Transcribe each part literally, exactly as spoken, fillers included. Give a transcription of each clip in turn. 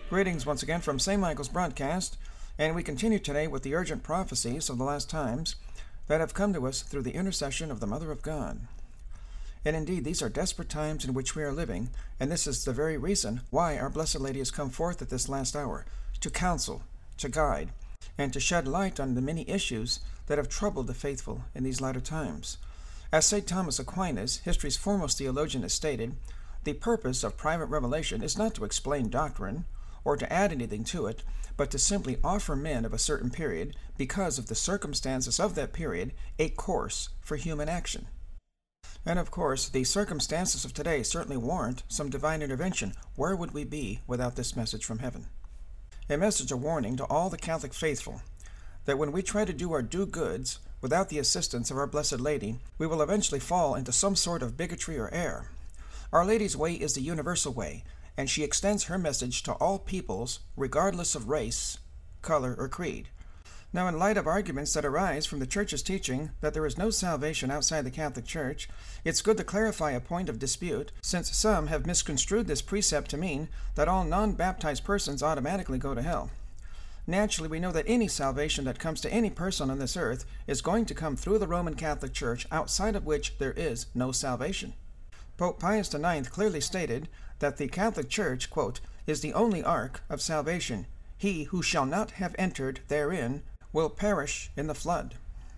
Greetings once again from Saint Michael's broadcast, and we continue today with the urgent prophecies of the last times that have come to us through the intercession of the Mother of God. And indeed, these are desperate times in which we are living, and this is the very reason why our Blessed Lady has come forth at this last hour, to counsel, to guide, and to shed light on the many issues that have troubled the faithful in these latter times. As Saint Thomas Aquinas, history's foremost theologian, has stated, the purpose of private revelation is not to explain doctrine, or to add anything to it, but to simply offer men of a certain period, because of the circumstances of that period, a course for human action. And of course, the circumstances of today certainly warrant some divine intervention. Where would we be without this message from heaven? A message of warning to all the Catholic faithful, that when we try to do our due goods without the assistance of our Blessed Lady, we will eventually fall into some sort of bigotry or error. Our Lady's way is the universal way, and she extends her message to all peoples, regardless of race, color, or creed. Now, in light of arguments that arise from the Church's teaching that there is no salvation outside the Catholic Church, it's good to clarify a point of dispute, since some have misconstrued this precept to mean that all non-baptized persons automatically go to hell. Naturally, we know that any salvation that comes to any person on this earth is going to come through the Roman Catholic Church, outside of which there is no salvation. Pope Pius the ninth clearly stated that the Catholic Church, quote, is the only ark of salvation. He who shall not have entered therein will perish in the flood.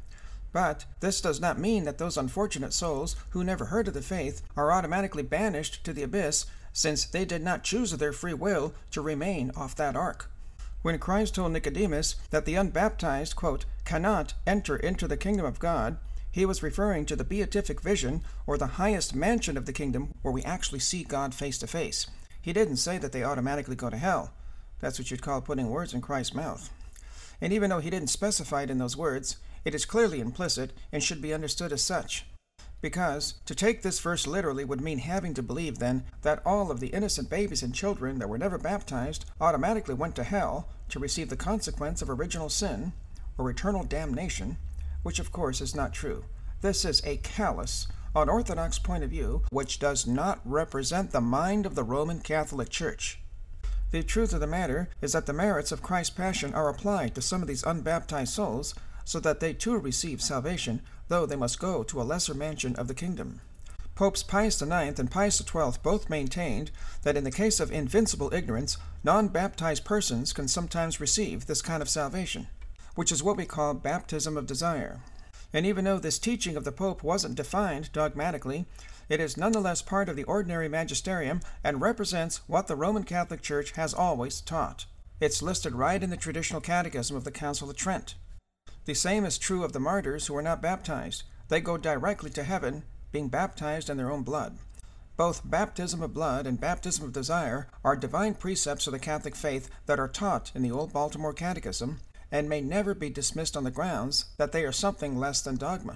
But this does not mean that those unfortunate souls who never heard of the faith are automatically banished to the abyss, since they did not choose of their free will to remain off that ark. When Christ told Nicodemus that the unbaptized, quote, cannot enter into the kingdom of God, he was referring to the beatific vision, or the highest mansion of the kingdom, where we actually see God face to face. He didn't say that they automatically go to hell. That's what you'd call putting words in Christ's mouth. And even though he didn't specify it in those words, it is clearly implicit and should be understood as such. Because to take this verse literally would mean having to believe then that all of the innocent babies and children that were never baptized automatically went to hell to receive the consequence of original sin, or eternal damnation, which of course is not true. This is a callous, unorthodox point of view, which does not represent the mind of the Roman Catholic Church. The truth of the matter is that the merits of Christ's passion are applied to some of these unbaptized souls, so that they too receive salvation, though they must go to a lesser mansion of the kingdom. Popes Pius the ninth and Pius the twelfth both maintained that in the case of invincible ignorance, non-baptized persons can sometimes receive this kind of salvation, which is what we call baptism of desire. And even though this teaching of the Pope wasn't defined dogmatically, it is nonetheless part of the ordinary magisterium and represents what the Roman Catholic Church has always taught. It's listed right in the traditional catechism of the Council of Trent. The same is true of the martyrs who are not baptized. They go directly to heaven, being baptized in their own blood. Both baptism of blood and baptism of desire are divine precepts of the Catholic faith that are taught in the Old Baltimore Catechism, and may never be dismissed on the grounds that they are something less than dogma.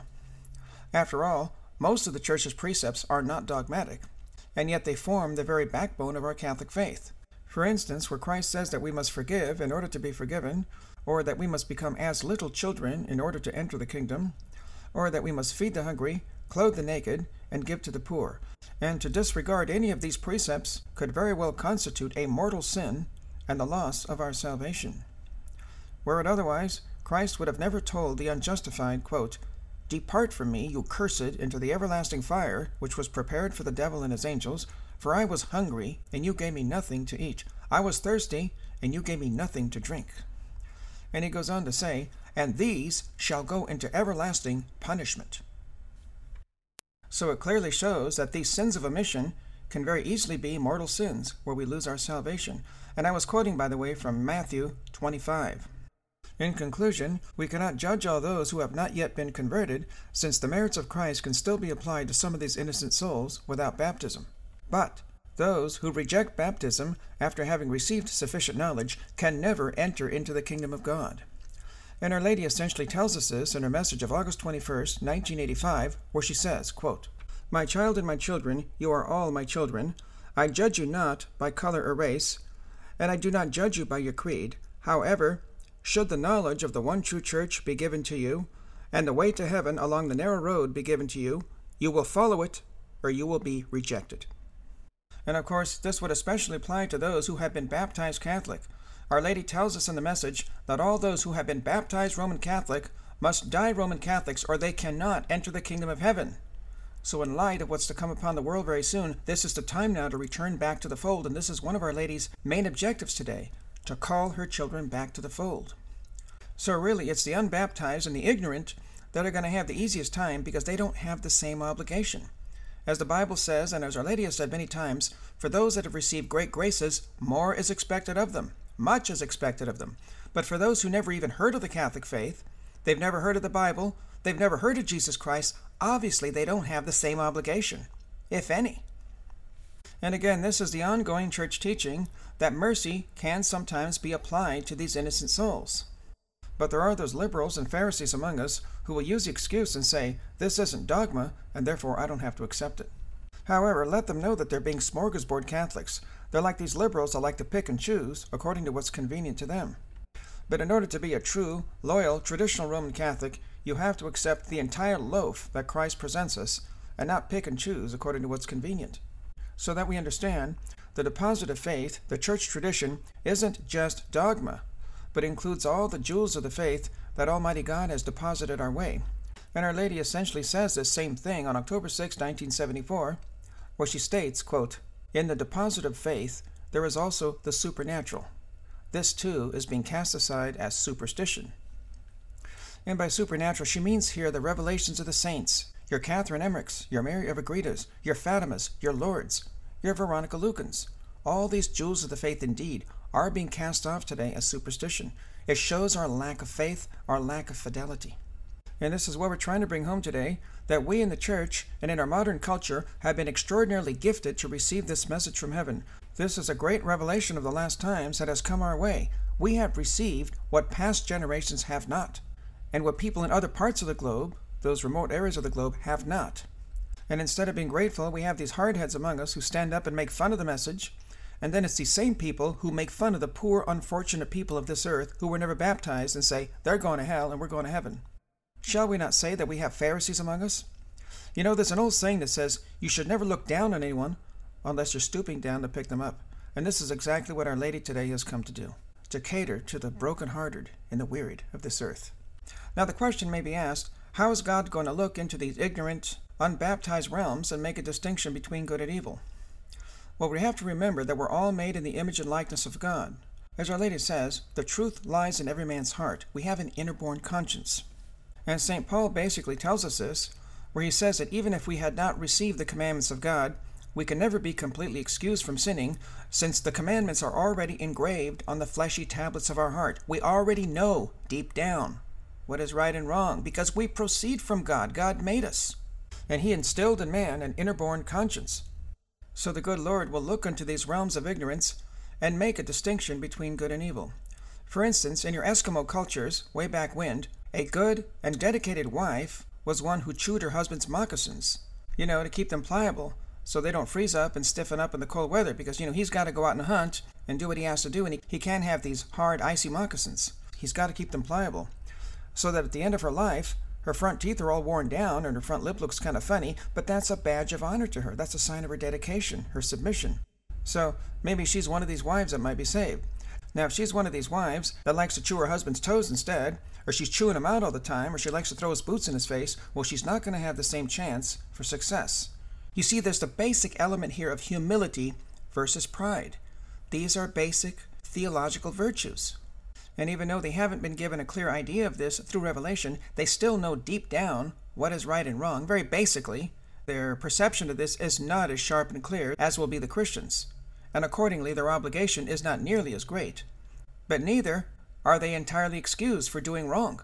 After all, most of the Church's precepts are not dogmatic, and yet they form the very backbone of our Catholic faith. For instance, where Christ says that we must forgive in order to be forgiven, or that we must become as little children in order to enter the kingdom, or that we must feed the hungry, clothe the naked, and give to the poor. And to disregard any of these precepts could very well constitute a mortal sin and the loss of our salvation. Were it otherwise, Christ would have never told the unjustified, quote, depart from me, you cursed, into the everlasting fire, which was prepared for the devil and his angels, for I was hungry, and you gave me nothing to eat. I was thirsty, and you gave me nothing to drink. And he goes on to say, and these shall go into everlasting punishment. So it clearly shows that these sins of omission can very easily be mortal sins, where we lose our salvation. And I was quoting, by the way, from Matthew twenty-five. In conclusion, we cannot judge all those who have not yet been converted, since the merits of Christ can still be applied to some of these innocent souls without baptism. But those who reject baptism after having received sufficient knowledge can never enter into the kingdom of God. And Our Lady essentially tells us this in her message of August twenty-first, nineteen eighty-five, where she says, quote, my child and my children, you are all my children. I judge you not by color or race, and I do not judge you by your creed. However, should the knowledge of the one true Church be given to you, and the way to heaven along the narrow road be given to you, you will follow it, or you will be rejected. And of course, this would especially apply to those who have been baptized Catholic. Our Lady tells us in the message that all those who have been baptized Roman Catholic must die Roman Catholics, or they cannot enter the kingdom of heaven. So in light of what's to come upon the world very soon, this is the time now to return back to the fold, and this is one of Our Lady's main objectives today, to call her children back to the fold. So really, it's the unbaptized and the ignorant that are going to have the easiest time because they don't have the same obligation. As the Bible says, and as Our Lady has said many times, for those that have received great graces, more is expected of them. Much is expected of them. But for those who never even heard of the Catholic faith, they've never heard of the Bible, they've never heard of Jesus Christ, obviously they don't have the same obligation, if any. And again, this is the ongoing church teaching that mercy can sometimes be applied to these innocent souls. But there are those liberals and Pharisees among us who will use the excuse and say, this isn't dogma, and therefore I don't have to accept it. However, let them know that they're being smorgasbord Catholics. They're like these liberals that like to pick and choose according to what's convenient to them. But in order to be a true, loyal, traditional Roman Catholic, you have to accept the entire loaf that Christ presents us and not pick and choose according to what's convenient. So that we understand, the deposit of faith, the church tradition, isn't just dogma, but includes all the jewels of the faith that Almighty God has deposited our way. And Our Lady essentially says this same thing on October sixth, nineteen seventy-four, where she states, quote, in the deposit of faith, there is also the supernatural. This, too, is being cast aside as superstition. And by supernatural, she means here the revelations of the saints, your Catherine Emmerichs, your Mary of Agritas, your Fatimas, your Lourdes, your Veronica Lucans. All these jewels of the faith indeed are being cast off today as superstition. It shows our lack of faith, our lack of fidelity. And this is what we're trying to bring home today, that we in the church and in our modern culture have been extraordinarily gifted to receive this message from heaven. This is a great revelation of the last times that has come our way. We have received what past generations have not, and what people in other parts of the globe, those remote areas of the globe, have not. And instead of being grateful, we have these hardheads among us who stand up and make fun of the message, and then it's these same people who make fun of the poor, unfortunate people of this earth who were never baptized and say, they're going to hell and we're going to heaven. Shall we not say that we have Pharisees among us? You know, there's an old saying that says, you should never look down on anyone unless you're stooping down to pick them up. And this is exactly what Our Lady today has come to do, to cater to the brokenhearted and the wearied of this earth. Now the question may be asked, how is God going to look into these ignorant, unbaptized realms and make a distinction between good and evil? Well, we have to remember that we're all made in the image and likeness of God. As Our Lady says, the truth lies in every man's heart. We have an inner-born conscience. And Saint Paul basically tells us this, where he says that even if we had not received the commandments of God, we can never be completely excused from sinning, since the commandments are already engraved on the fleshy tablets of our heart. We already know, deep down, what is right and wrong, because we proceed from God. God made us, and He instilled in man an inner-born conscience. So the good Lord will look into these realms of ignorance and make a distinction between good and evil. For instance, in your Eskimo cultures, way back when, a good and dedicated wife was one who chewed her husband's moccasins, you know, to keep them pliable, so they don't freeze up and stiffen up in the cold weather, because, you know, he's got to go out and hunt and do what he has to do, and he, he can't have these hard, icy moccasins. He's got to keep them pliable, so that at the end of her life, her front teeth are all worn down and her front lip looks kind of funny, but that's a badge of honor to her. That's a sign of her dedication, her submission. So maybe she's one of these wives that might be saved. Now, if she's one of these wives that likes to chew her husband's toes instead, or she's chewing him out all the time, or she likes to throw his boots in his face, well, she's not going to have the same chance for success. You see, there's the basic element here of humility versus pride. These are basic theological virtues. And even though they haven't been given a clear idea of this through revelation, they still know deep down what is right and wrong. Very basically, their perception of this is not as sharp and clear as will be the Christians, and accordingly their obligation is not nearly as great. But neither are they entirely excused for doing wrong.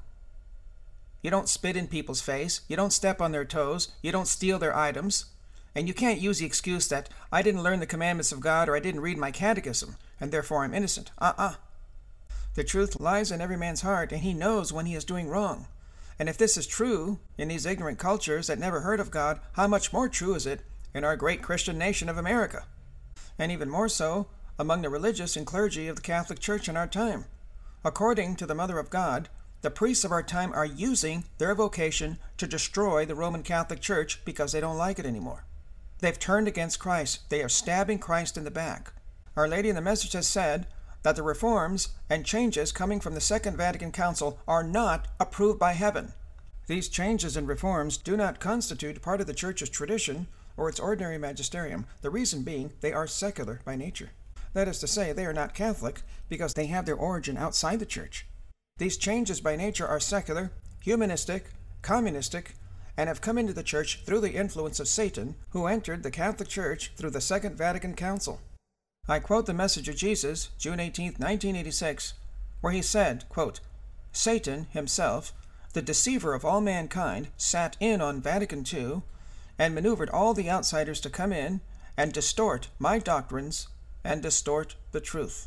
You don't spit in people's face, you don't step on their toes, you don't steal their items, and you can't use the excuse that I didn't learn the commandments of God or I didn't read my catechism, and therefore I'm innocent. Uh-uh. The truth lies in every man's heart, and he knows when he is doing wrong. And if this is true in these ignorant cultures that never heard of God, how much more true is it in our great Christian nation of America? And even more so among the religious and clergy of the Catholic Church in our time. According to the Mother of God, the priests of our time are using their vocation to destroy the Roman Catholic Church because they don't like it anymore. They've turned against Christ. They are stabbing Christ in the back. Our Lady in the message has said that the reforms and changes coming from the Second Vatican Council are not approved by heaven. These changes and reforms do not constitute part of the Church's tradition or its ordinary magisterium, the reason being they are secular by nature. That is to say, they are not Catholic because they have their origin outside the Church. These changes by nature are secular, humanistic, communistic, and have come into the Church through the influence of Satan, who entered the Catholic Church through the Second Vatican Council. I quote the message of Jesus, June eighteenth, nineteen eighty-six, where he said, quote, "Satan himself, the deceiver of all mankind, sat in on Vatican two and maneuvered all the outsiders to come in and distort my doctrines and distort the truth."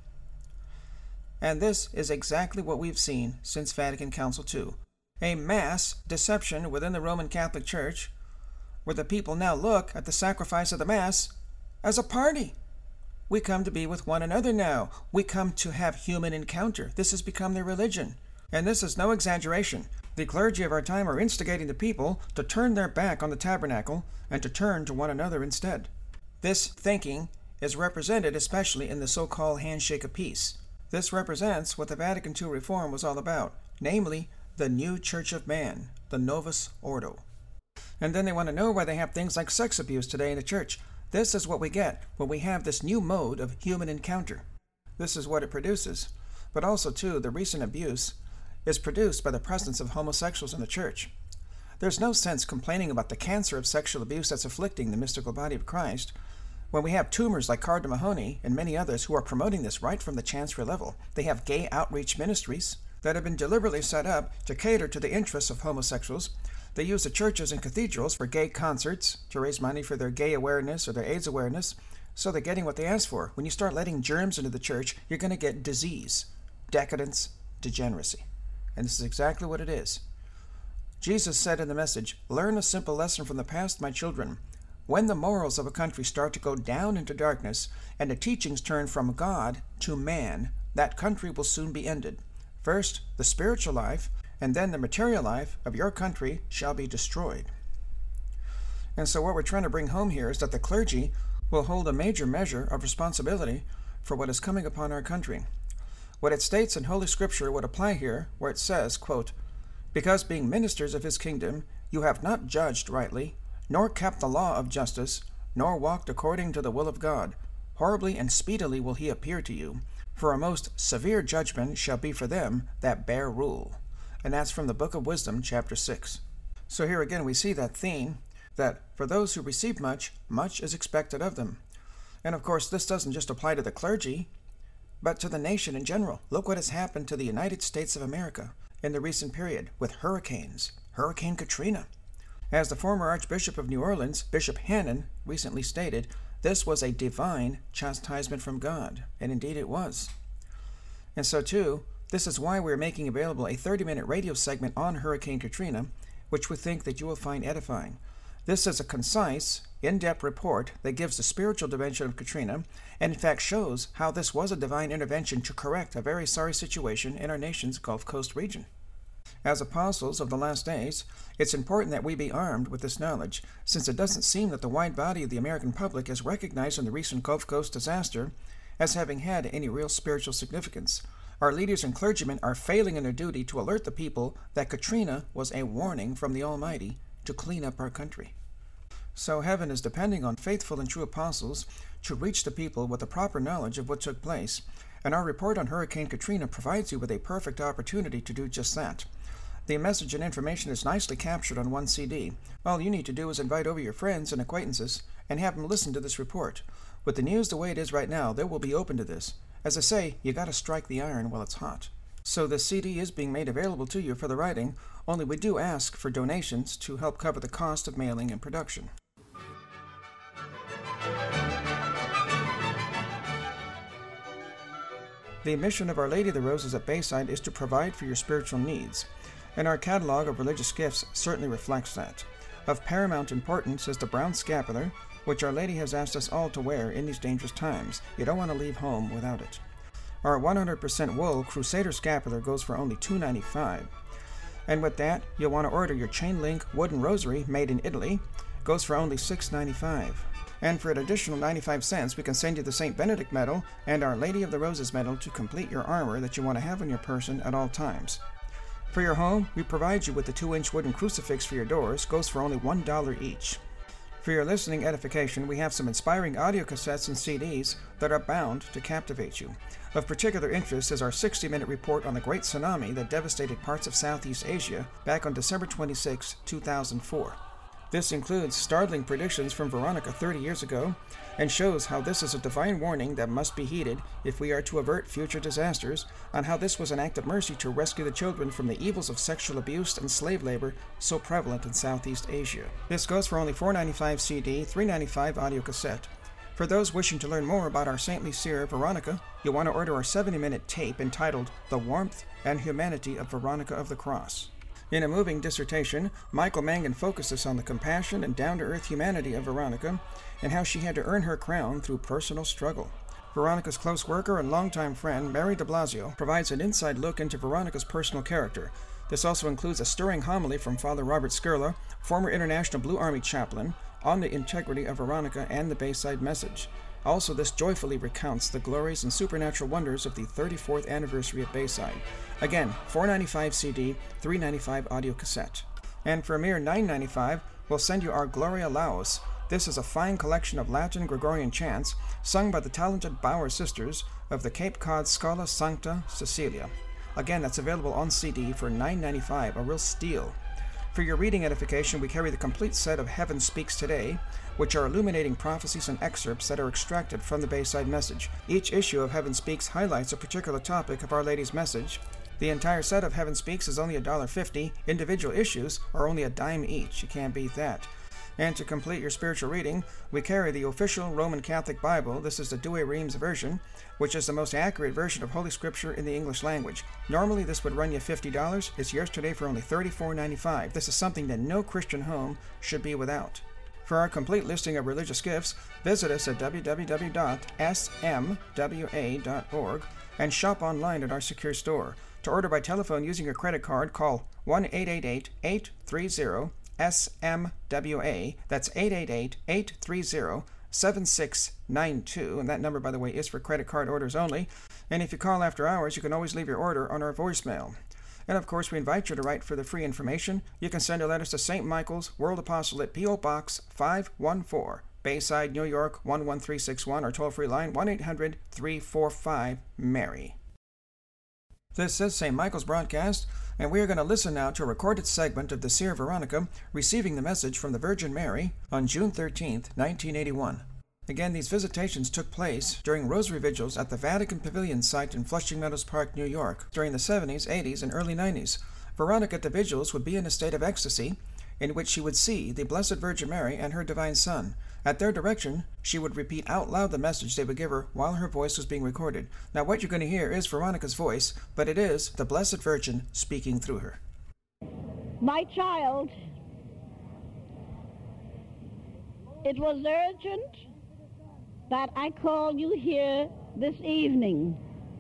And this is exactly what we've seen since Vatican Council two. A mass deception within the Roman Catholic Church, where the people now look at the sacrifice of the Mass as a party. We come to be with one another now. We come to have human encounter. This has become their religion. And this is no exaggeration. The clergy of our time are instigating the people to turn their back on the tabernacle and to turn to one another instead. This thinking is represented especially in the so-called handshake of peace. This represents what the Vatican two reform was all about, namely the new Church of Man, the Novus Ordo. And then they want to know why they have things like sex abuse today in the Church. This is what we get when we have this new mode of human encounter. This is what it produces. But also, too, the recent abuse is produced by the presence of homosexuals in the Church. There's no sense complaining about the cancer of sexual abuse that's afflicting the mystical body of Christ when we have tumors like Cardinal Mahony and many others who are promoting this right from the chancery level. They have gay outreach ministries that have been deliberately set up to cater to the interests of homosexuals. They use the churches and cathedrals for gay concerts to raise money for their gay awareness or their AIDS awareness, so they're getting what they ask for. When you start letting germs into the church, you're going to get disease, decadence, degeneracy. And this is exactly what it is. Jesus said in the message, "Learn a simple lesson from the past, my children. When the morals of a country start to go down into darkness and the teachings turn from God to man, that country will soon be ended. First, the spiritual life, and then the material life of your country shall be destroyed." And so what we're trying to bring home here is that the clergy will hold a major measure of responsibility for what is coming upon our country. What it states in Holy Scripture would apply here, where it says, quote, "Because being ministers of his kingdom, you have not judged rightly, nor kept the law of justice, nor walked according to the will of God. Horribly and speedily will he appear to you, for a most severe judgment shall be for them that bear rule." And that's from the Book of Wisdom, chapter six. So here again we see that theme, that for those who receive much, much is expected of them. And of course, this doesn't just apply to the clergy, but to the nation in general. Look what has happened to the United States of America in the recent period with hurricanes, Hurricane Katrina. As the former Archbishop of New Orleans, Bishop Hannon, recently stated, this was a divine chastisement from God, and indeed it was. And so too, this is why we're making available a thirty-minute radio segment on Hurricane Katrina, which we think that you will find edifying. This is a concise, in-depth report that gives the spiritual dimension of Katrina, and in fact shows how this was a divine intervention to correct a very sorry situation in our nation's Gulf Coast region. As apostles of the last days, it's important that we be armed with this knowledge, since it doesn't seem that the wide body of the American public is recognized in the recent Gulf Coast disaster as having had any real spiritual significance. Our leaders and clergymen are failing in their duty to alert the people that Katrina was a warning from the Almighty to clean up our country. So heaven is depending on faithful and true apostles to reach the people with the proper knowledge of what took place, and our report on Hurricane Katrina provides you with a perfect opportunity to do just that. The message and information is nicely captured on one C D. All you need to do is invite over your friends and acquaintances and have them listen to this report. With the news the way it is right now, they will be open to this. As I say, you got to strike the iron while it's hot. So the C D is being made available to you for the writing, only we do ask for donations to help cover the cost of mailing and production. The mission of Our Lady of the Roses at Bayside is to provide for your spiritual needs, and our catalog of religious gifts certainly reflects that. Of paramount importance is the brown scapular, which Our Lady has asked us all to wear in these dangerous times. You don't want to leave home without it. Our one hundred percent wool Crusader scapular goes for only two dollars and ninety-five cents. And with that, you'll want to order your chain link wooden rosary made in Italy, goes for only six dollars and ninety-five cents. And for an additional ninety-five cents, we can send you the Saint Benedict medal and Our Lady of the Roses medal to complete your armor that you want to have on your person at all times. For your home, we provide you with the two inch wooden crucifix for your doors, goes for only one dollar each. For your listening edification, we have some inspiring audio cassettes and C Ds that are bound to captivate you. Of particular interest is our sixty minute report on the Great Tsunami that devastated parts of Southeast Asia back on December twenty-sixth, two thousand four. This includes startling predictions from Veronica thirty years ago and shows how this is a divine warning that must be heeded if we are to avert future disasters, on how this was an act of mercy to rescue the children from the evils of sexual abuse and slave labor so prevalent in Southeast Asia. This goes for only four dollars and ninety-five cents C D, three dollars and ninety-five cents audio cassette. For those wishing to learn more about our saintly seer Veronica, you'll want to order our seventy minute tape entitled The Warmth and Humanity of Veronica of the Cross. In a moving dissertation, Michael Mangan focuses on the compassion and down-to-earth humanity of Veronica and how she had to earn her crown through personal struggle. Veronica's close worker and longtime friend, Mary de Blasio, provides an inside look into Veronica's personal character. This also includes a stirring homily from Father Robert Skirla, former International Blue Army chaplain, on the integrity of Veronica and the Bayside message. Also, this joyfully recounts the glories and supernatural wonders of the thirty-fourth anniversary of Bayside. Again, four dollars and ninety-five cents C D, three dollars and ninety-five cents audio cassette. And for a mere nine dollars and ninety-five cents, we'll send you our Gloria Laus. This is a fine collection of Latin Gregorian chants sung by the talented Bauer sisters of the Cape Cod Scala Sancta Cecilia. Again, that's available on C D for nine dollars and ninety-five cents, a real steal. For your reading edification, we carry the complete set of Heaven Speaks Today, which are illuminating prophecies and excerpts that are extracted from the Bayside message. Each issue of Heaven Speaks highlights a particular topic of Our Lady's message. The entire set of Heaven Speaks is only one dollar and fifty cents. Individual issues are only a dime each. You can't beat that. And to complete your spiritual reading, we carry the official Roman Catholic Bible. This is the Douay-Rheims version, which is the most accurate version of Holy Scripture in the English language. Normally, this would run you fifty dollars. It's yours today for only thirty-four dollars and ninety-five cents. This is something that no Christian home should be without. For our complete listing of religious gifts, visit us at w w w dot s m w a dot org and shop online at our secure store. To order by telephone using your credit card, call one eight eight eight, eight three zero, S M W A. That's eight eight eight, eight three zero, seven six nine two, and that number, by the way, is for credit card orders only. And if you call after hours, you can always leave your order on our voicemail. And of course, we invite you to write for the free information. You can send your letters to Saint Michael's, World Apostolate, P O Box five one four, Bayside, New York one one three six one, or toll-free line one eight hundred, three four five, Mary. This is Saint Michael's Broadcast, and we are going to listen now to a recorded segment of the Seer Veronica receiving the message from the Virgin Mary on June thirteenth, nineteen eighty-one. Again, these visitations took place during Rosary Vigils at the Vatican Pavilion site in Flushing Meadows Park, New York, during the seventies, eighties, and early nineties. Veronica at the vigils would be in a state of ecstasy in which she would see the Blessed Virgin Mary and her Divine Son. At their direction, she would repeat out loud the message they would give her while her voice was being recorded. Now, what you're going to hear is Veronica's voice, but it is the Blessed Virgin speaking through her. My child, it was urgent that I call you here this evening,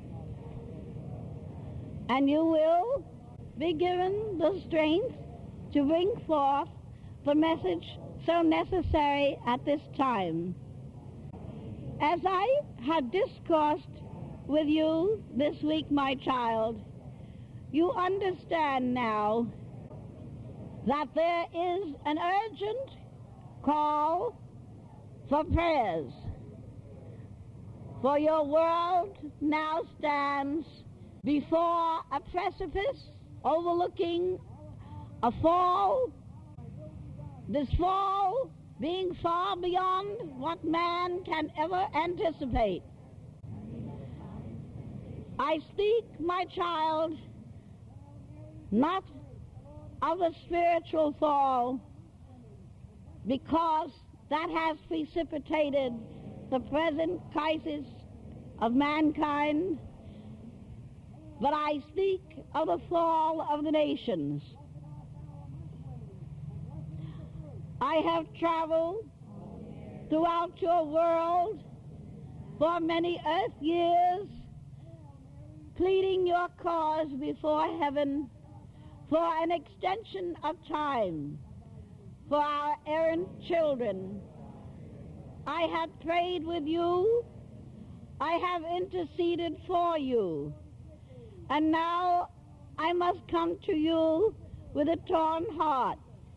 and you will be given the strength to bring forth the message so necessary at this time. As I have discoursed with you this week, my child, you understand now that there is an urgent call for prayers. For your world now stands before a precipice overlooking a fall, this fall being far beyond what man can ever anticipate. I speak, my child, not of a spiritual fall, because that has precipitated the present crisis of mankind, but I speak of the fall of the nations. I have traveled throughout your world for many earth years, pleading your cause before heaven for an extension of time, for our errant children. I have prayed with you. I have interceded for you. And now I must come to you with a torn heart.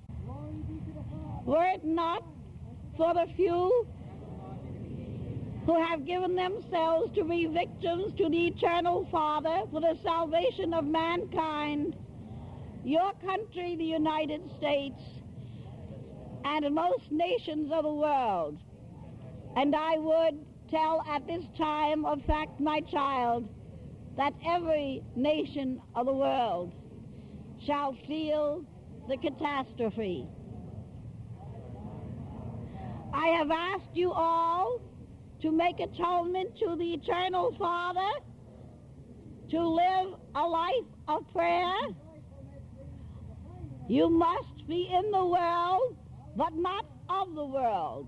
Were it not for the few who have given themselves to be victims to the Eternal Father for the salvation of mankind, your country, the United States, and most nations of the world, and I would tell at this time of fact, my child, that every nation of the world shall feel the catastrophe. I have asked you all to make atonement to the Eternal Father, to live a life of prayer. You must be in the world, but not of the world.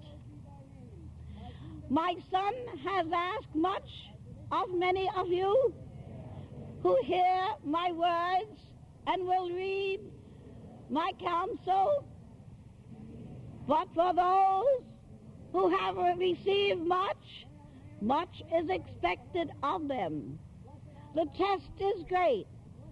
My son has asked much of many of you who hear my words and will read my counsel, but for those who have received much, much is expected of them. The test is great.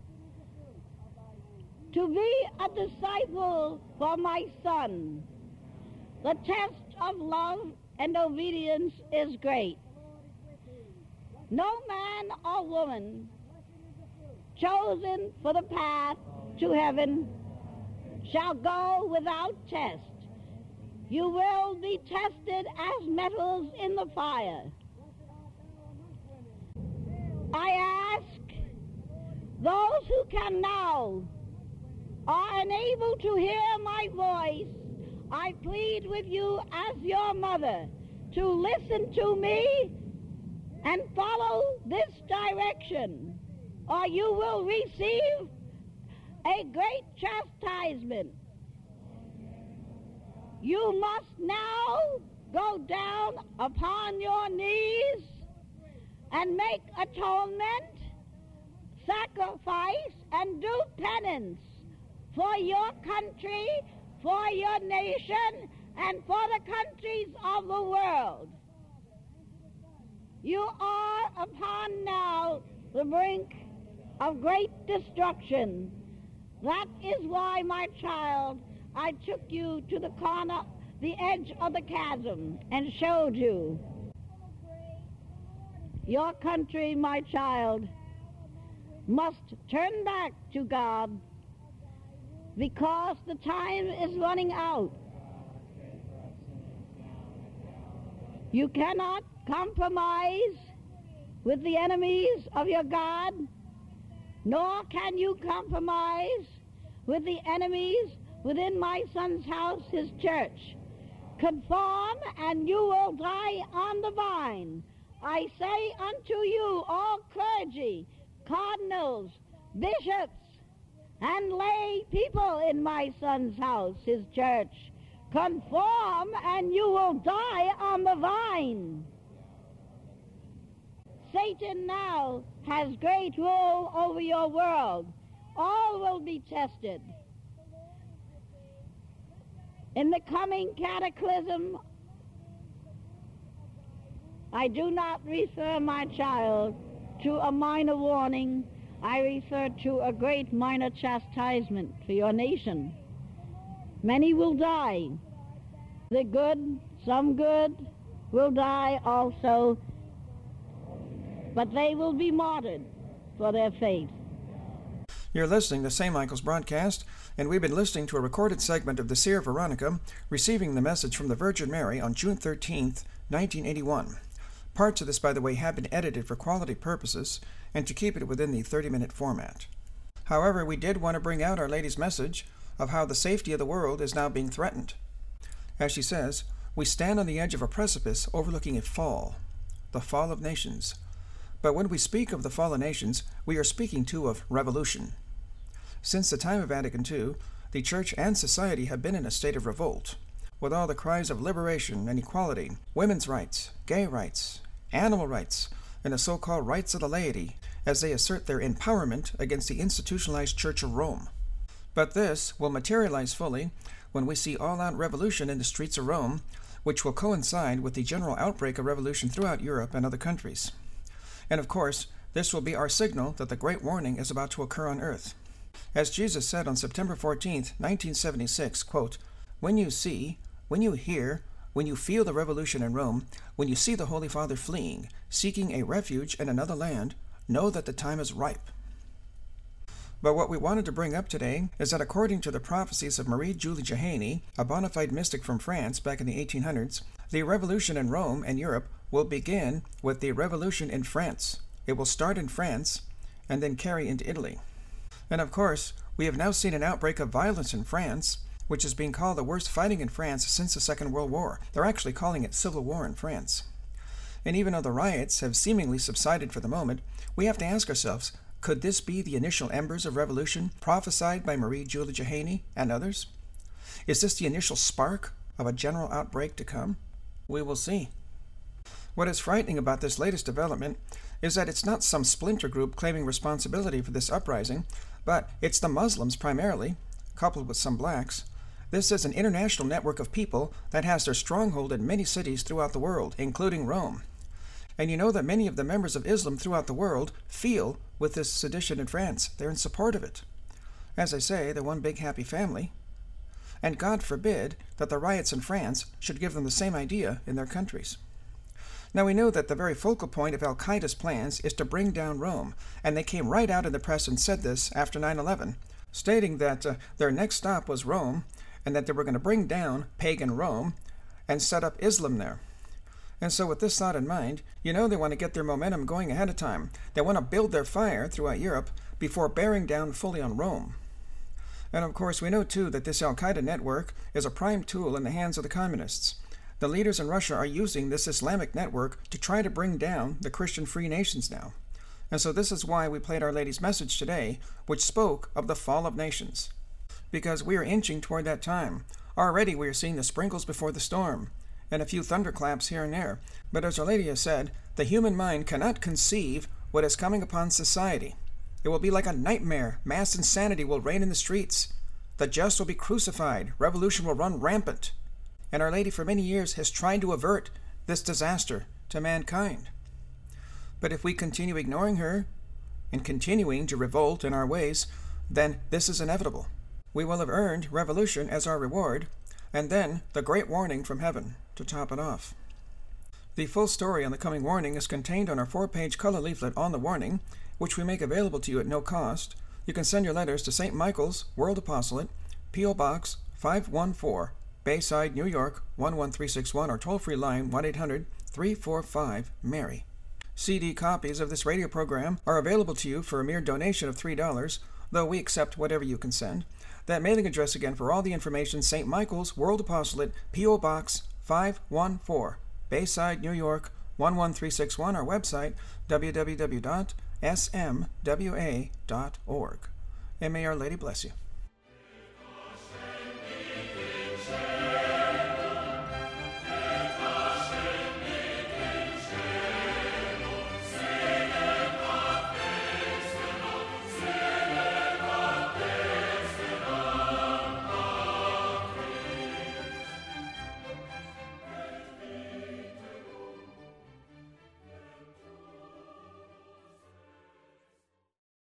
To be a disciple for my son, the test of love and obedience is great. No man or woman chosen for the path to heaven shall go without test. You will be tested as metals in the fire. I ask those who can now are unable to hear my voice, I plead with you as your mother to listen to me and follow this direction, or you will receive a great chastisement. You must now go down upon your knees and make atonement, sacrifice, and do penance for your country, for your nation, and for the countries of the world. You are upon now the brink of great destruction. That is why, my child, I took you to the corner, the edge of the chasm, and showed you. Your country, my child, must turn back to God, because the time is running out. You cannot compromise with the enemies of your God, nor can you compromise with the enemies within my son's house, his church. Conform, and you will die on the vine. I say unto you, all clergy, cardinals, bishops, and lay people in my son's house, his church, conform, and you will die on the vine. Satan now has great rule over your world. All will be tested. In the coming cataclysm, I do not refer, my child, to a minor warning. I refer to a great minor chastisement for your nation. Many will die. The good, some good, will die also, but they will be martyred for their faith. You're listening to Saint Michael's broadcast, and we've been listening to a recorded segment of the Seer Veronica receiving the message from the Virgin Mary on June thirteenth, nineteen eighty-one. Parts of this, by the way, have been edited for quality purposes and to keep it within the thirty-minute format. However, we did want to bring out Our Lady's message of how the safety of the world is now being threatened. As she says, we stand on the edge of a precipice overlooking a fall, the fall of nations. But when we speak of the fall of nations, we are speaking too of revolution. Since the time of Vatican Two, the Church and society have been in a state of revolt, with all the cries of liberation and equality, women's rights, gay rights, animal rights, and the so-called rights of the laity, as they assert their empowerment against the institutionalized Church of Rome. But this will materialize fully when we see all-out revolution in the streets of Rome, which will coincide with the general outbreak of revolution throughout Europe and other countries. And of course, this will be our signal that the great warning is about to occur on earth. As Jesus said on September fourteenth, nineteen seventy-six, quote, "When you see, when you hear, when you feel the revolution in Rome, when you see the Holy Father fleeing, seeking a refuge in another land, know that the time is ripe." But what we wanted to bring up today is that according to the prophecies of Marie-Julie Jahenny, a bona fide mystic from France back in the eighteen hundreds, the revolution in Rome and Europe will begin with the revolution in France. It will start in France and then carry into Italy. And of course, we have now seen an outbreak of violence in France, which is being called the worst fighting in France since the Second World War. They're actually calling it civil war in France. And even though the riots have seemingly subsided for the moment, we have to ask ourselves, could this be the initial embers of revolution prophesied by Marie-Julie Jahenny and others? Is this the initial spark of a general outbreak to come? We will see. What is frightening about this latest development is that it's not some splinter group claiming responsibility for this uprising, but it's the Muslims primarily, coupled with some blacks. This is an international network of people that has their stronghold in many cities throughout the world, including Rome. And you know that many of the members of Islam throughout the world feel with this sedition in France. They're in support of it. As I say, they're one big happy family. And God forbid that the riots in France should give them the same idea in their countries. Now we know that the very focal point of Al-Qaeda's plans is to bring down Rome, and they came right out in the press and said this after nine eleven, stating that uh, their next stop was Rome, and that they were going to bring down pagan Rome and set up Islam there. And so with this thought in mind, you know they want to get their momentum going ahead of time. They want to build their fire throughout Europe before bearing down fully on Rome. And of course, we know too that this Al-Qaeda network is a prime tool in the hands of the communists. The leaders in Russia are using this Islamic network to try to bring down the Christian free nations now. And so this is why we played Our Lady's message today, which spoke of the fall of nations. Because we are inching toward that time. Already we are seeing the sprinkles before the storm, and a few thunderclaps here and there. But as Our Lady has said, the human mind cannot conceive what is coming upon society. It will be like a nightmare. Mass insanity will reign in the streets. The just will be crucified. Revolution will run rampant. And Our Lady for many years has tried to avert this disaster to mankind. But if we continue ignoring her and continuing to revolt in our ways, then this is inevitable. We will have earned revolution as our reward, and then the great warning from heaven to top it off. The full story on the coming warning is contained on our four-page color leaflet on the warning, which we make available to you at no cost. You can send your letters to Saint Michael's World Apostolate, P O Box five one four, Bayside, New York one one three six one, or toll-free line one eight hundred, three four five, Mary. C D copies of this radio program are available to you for a mere donation of three dollars, though we accept whatever you can send. That mailing address again for all the information, Saint Michael's World Apostolate, P O Box five one four, Bayside, New York one one three six one, our website, w w w dot s m w a dot org. And may Our Lady bless you.